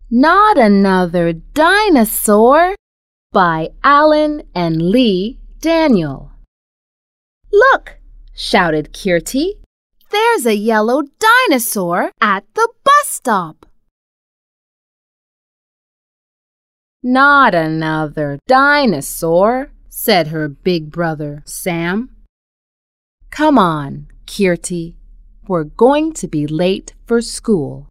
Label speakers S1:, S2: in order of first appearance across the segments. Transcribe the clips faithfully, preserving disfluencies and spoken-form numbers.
S1: Not Another Dinosaur by Alan and Lee Daniel. Look, shouted Kirti. There's a yellow dinosaur at the bus stop. Not another dinosaur, said her big brother Sam. Come on, Kirti. We're going to be late for school.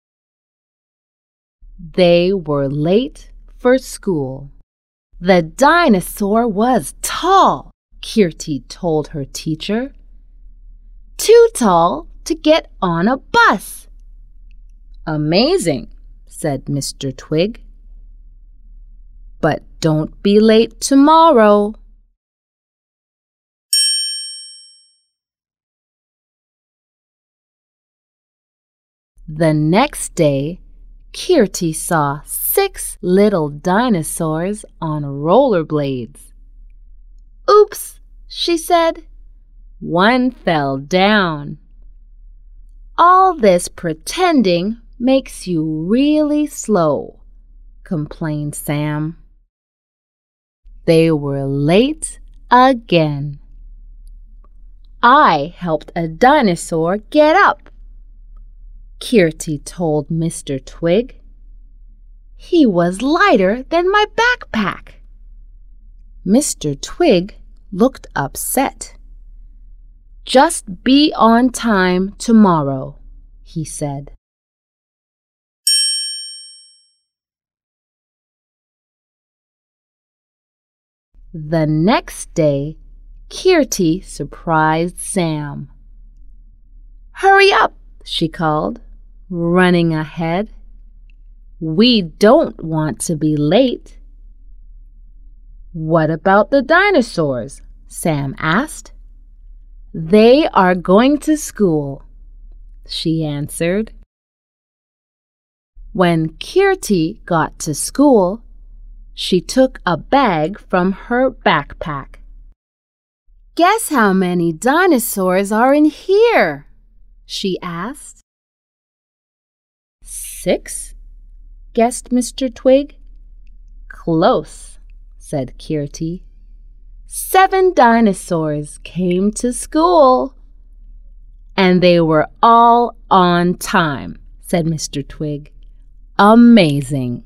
S1: They were late for school. The dinosaur was tall, Kirti told her teacher. Too tall to get on a bus. Amazing, said Mister Twig. But don't be late tomorrow. The next day, Kirti saw six little dinosaurs on rollerblades. Oops, she said. One fell down. All this pretending makes you really slow, complained Sam. They were late again. I helped a dinosaur get up, Kirti told Mister Twig. He was lighter than my backpack. Mister Twig looked upset. Just be on time tomorrow, he said. The next day, Kirti surprised Sam. Hurry up, she called, running ahead. We don't want to be late. What about the dinosaurs? Sam asked. They are going to school, she answered. When Kirti got to school, she took a bag from her backpack. Guess how many dinosaurs are in here? She asked. Six, guessed Mister Twig. Close, said Kirti. Seven dinosaurs came to school. And they were all on time, said Mister Twig. Amazing.